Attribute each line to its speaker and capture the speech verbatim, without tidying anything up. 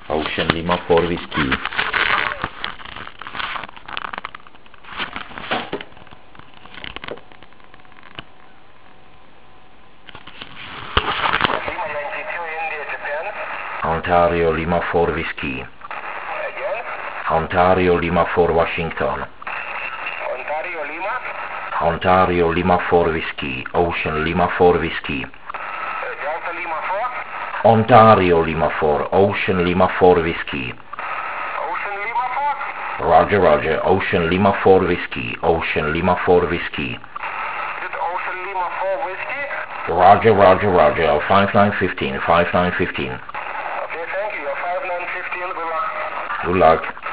Speaker 1: Ocean Lima four Whiskey. Ontario Lima four Whiskey.
Speaker 2: Again?
Speaker 1: Ontario Lima four Washington.
Speaker 2: Ontario Lima?
Speaker 1: Ontario Lima four Whiskey. Ocean Lima four Whiskey.
Speaker 2: Uh, Delta Lima four?
Speaker 1: Ontario Lima four. Ocean Lima four Whiskey.
Speaker 2: Ocean Lima four?
Speaker 1: Roger, Roger. Ocean Lima four Whiskey. Ocean Lima four Whiskey.
Speaker 2: Is it Ocean Lima four Whiskey?
Speaker 1: Roger, Roger, Roger. five nine one five, five nine one five.
Speaker 2: Okay, thank you. You're five nine one five. Good luck.
Speaker 1: Good luck.